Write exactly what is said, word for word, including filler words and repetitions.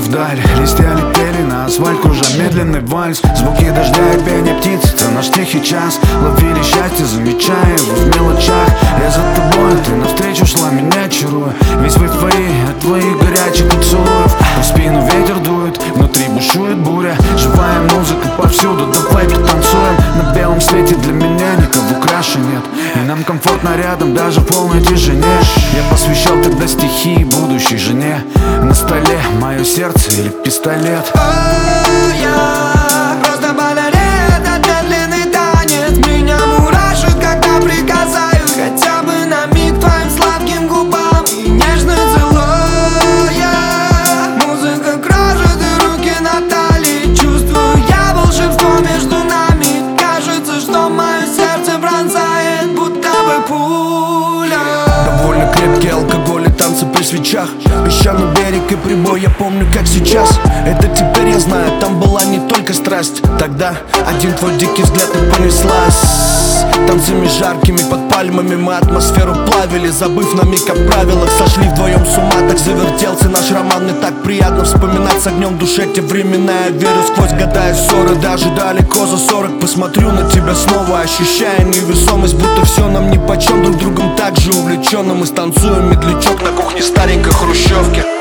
вдаль. Листья летели на асфальт, кружа медленный вальс. Звуки дождя и пение птиц, это наш тихий час. Ловили счастье, замечая его в мелочах. Я за тобой, ты навстречу шла, меня чаруя. Весь в твои, от твоих горячих поцелуев. В спину ветер дует, внутри бушует буря. Живая музыка повсюду, давай потанцуем. На белом свете для меня никого краше нет, и нам комфортно рядом, даже в полной тишине. Я посвящал тогда стихи будущей жене. На столе мое сердце или пистолет. О, я просто балерина, этот медленный танец. Меня мурашит, когда прикасаюсь хотя бы на миг твоим сладким губам и нежно целуя. Музыка кружит и руки на талии. Чувствую я волшебство между нами. Кажется, что мое сердце пронзает, будто бы пуля. Довольно крепкий алкоголь и танцы при свечах. Песчаный берег и прибой, я помню как сейчас. Это теперь я знаю, там была не только страсть. Тогда один твой дикий взгляд и понеслась. Танцами жаркими под пальмами мы атмосферу плавили, забыв на миг о правилах. Сошли вдвоем с ума, так завертелся наш роман. И так приятно вспоминать с огнем в душе те времена. Я верю сквозь года и ссоры, даже далеко за сорок. Посмотрю на тебя снова, ощущая невесомость, будто все нам нипочем. Друг другом так же увлеченно мы станцуем медлячок на кухне старенькой хрущевки.